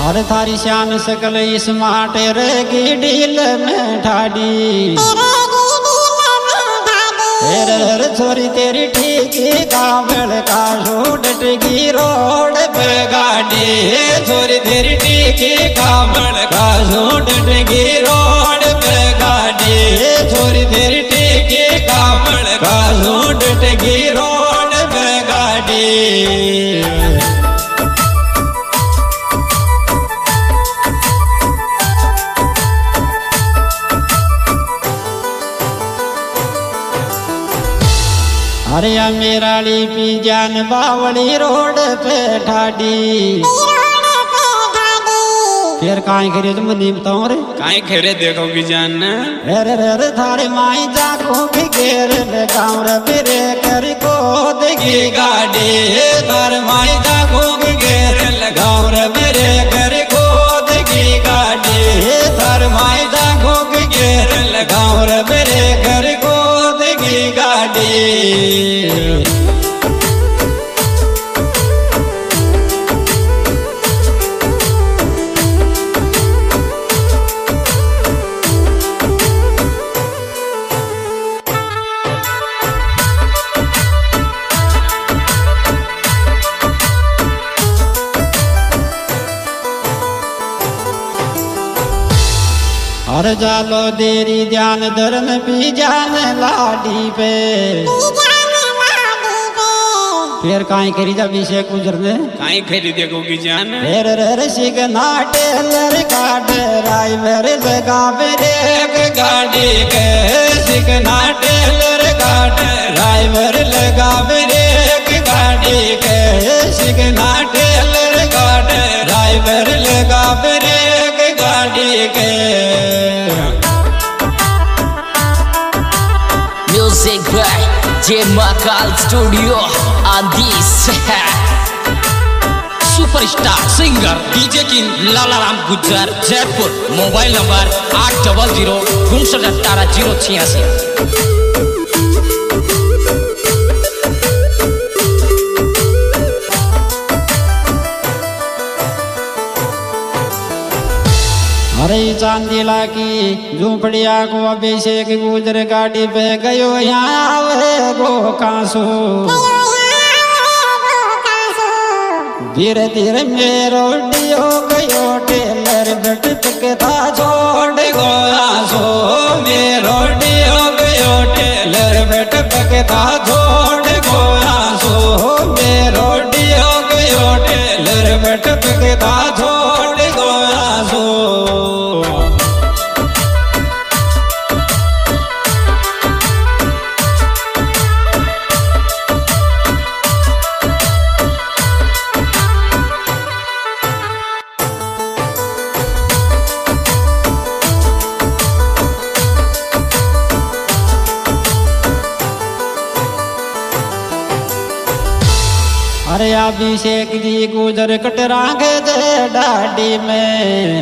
अरे थारी शान सकल स्मार्ट रेगी डील में ठाडी रे छोरी तेरी ठीक कावड़ का डटगी रोड पे गाड़ी छोरी तेरी ठीक कावड़ का डटगी रोड पे गाड़ी छोरी तेरी ठीक कावड़ का डटगी रोड पे गाड़ी। अरे मेराली पी जान बावली रोड पे ठाडी फिर काई करे तुम नहीं बताओ रे काई खेरे देखो की जान अरे रे थारे माई जाको के घेर लगाऊं रे मेरे कर को देगी गाड़ी थारे माई जाको के घेर लगाऊं रे मेरे घर को देगी गाड़ी थारे माई जाको के घेर लगाऊं रे मेरे घर को देगी गाड़ी। अरे जालो देरी ध्यान धर्म भी जान लाडी पे फिर काई करी जा विषय गुजरने काई खरी देखो की जान फिर सिगना टेलर का ड्राइवर लगा ब्रेक गाड़ी के सिगना टेलर का ड्राइवर लगा ब्रेक गाड़ी के सिगना टेलर का ड्राइवर लगा ब्रेक गाड़ी के। Music by J Makal Studio on this superstar singer DJ king Lalaram Gujjar Jaipur. Mobile number 8005181886। अरे चांदीला की झूपड़िया को अभिषेक गुजर गाड़ी पे गयो यहाँ आवे गो कांसो धीरे धीरे मेरो डियो गयो टेलर बट के था छोड़ गो आंसू मेरो डियो गयो टेलर बट के था छोड़ गो आंसू मेरो डियो गयो टेलर बट के था छोड़ गो आंसू। अरे अभिषेक जी गुजर कटरांगे दे डाडी में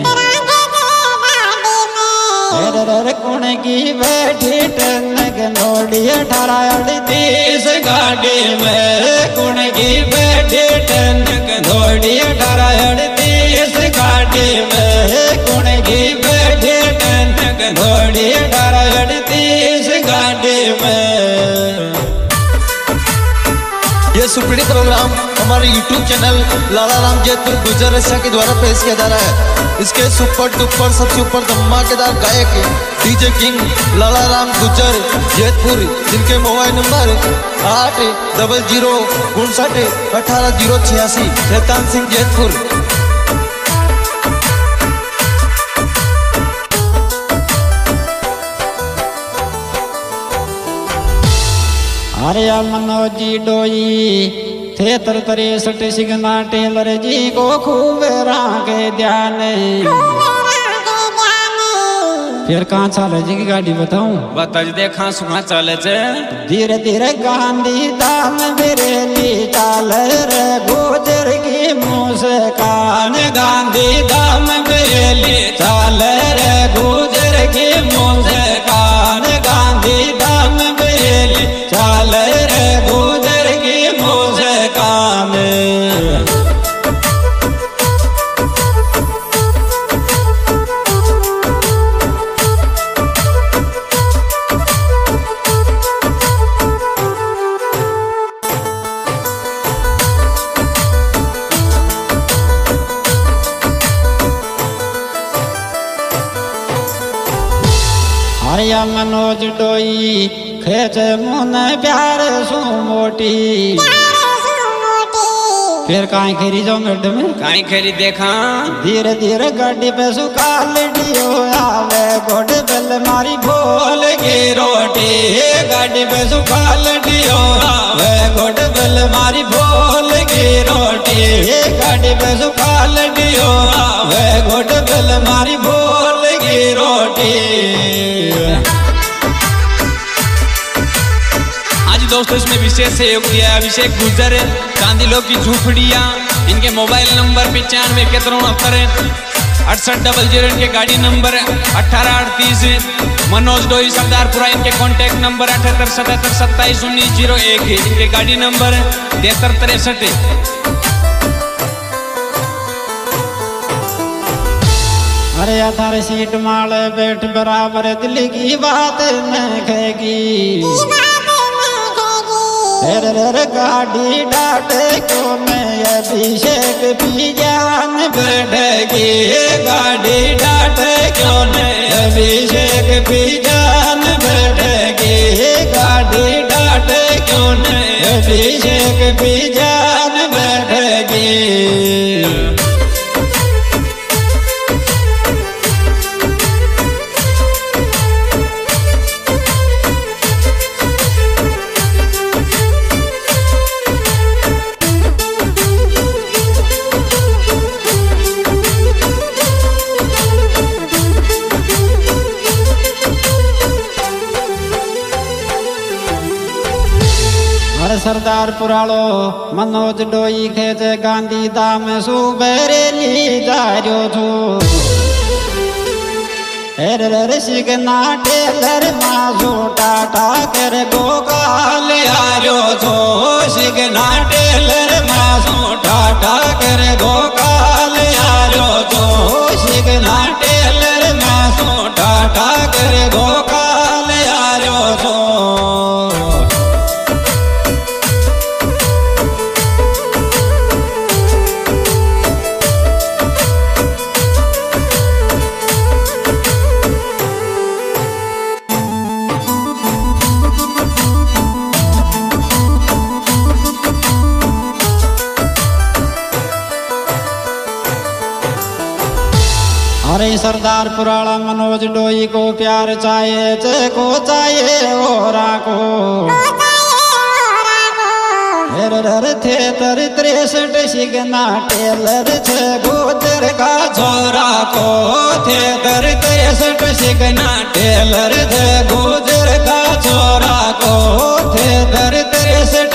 कुण की बैठी टनक नोड़ी 1838 गाड़ी में कुण की बैठी टनक नोड़ी 1838 गाड़ी में कुण की बैठी टनक नोड़ी 1838 गाड़ी में। ये सुपीड़ी प्रोग्राम हमारे YouTube चैनल लालाराम जयपुर गुज्जर रसिया के द्वारा पेश किया जा रहा है। इसके सुपर डुपर सबसे ऊपर धमाकेदार गायक डीजे किंग लालाराम गुज्जर जयपुर, जिनके मोबाइल नंबर 8005181886। शैतान सिंह जयपुर। अरे मनोजी डोई थे 63 सिगना टेलर जी को खूब रागे ध्यान फिर कहाँ चले जी की गाड़ी बताऊं बता देखा सुना चले धीरे धीरे गांधी दाम बिरेली चाल रे गुजर की मुस्कान गांधी दाम बिरेली चाल रे गुजर की मुस्कान गांधी दाम बिरेली चाल रे गुजर की मुस्कान। या मनोज डोई खेच मुन प्यार सु मोटी फिर काई खेरी जो मैडम काई खेरी देखा धीरे धीरे गाड़ी पे सुखाल डियो आवे गोड बेल मारी भोल की रोटी गाड़ी पे सुखाल दियो आवे गोड बेल मारी भोल की रोटी गाड़ी पे सुखाल डियो आवे गोड बेल मारी भोल की रोटी। दोस्तों इसमें विशेष सहयोग दिया है अभिषेक गुर्जर चांदिलो की झूपड़िया। इनके मोबाइल नंबर 95 6800 इनके गाड़ी नंबर 1838। मनोज डोई सरदारपुरा इनके कॉन्टैक्ट नंबर 7877271901। इनके गाड़ी नंबर 7363। अरे अधार सीट माल बैठ बराबर दिल की बात न कहेगी गाड़ी डाटे क्यों मैं अभिषेक पी जान बैठेगी गाड़ी डाटे क्यों मैं अभिषेक पी जान बैठेगी गाड़ी डाटे क्यों मैं अभिषेक पी जान बैठेगी। सरदार पुरालो मनोज डोई खेच गांधी धाम सुबेरेली जारो छो सिगना टेलर माजो टाटा कर गोकाल आरो छो सिगना टेलर माजो टाटा कर गोकाल आरो छो सिगना टेलर माजो टाटा कर गोकाल आरो छो। अरे सरदार पुराला मनोज डोई को प्यार चाहिए चे को चाहिए ओरा को थे तर 63 सिगना टेलर छे गुजर का छोरा को थे तर 63 सिगना टेलर छे गुजर का छोरा को थे तर 63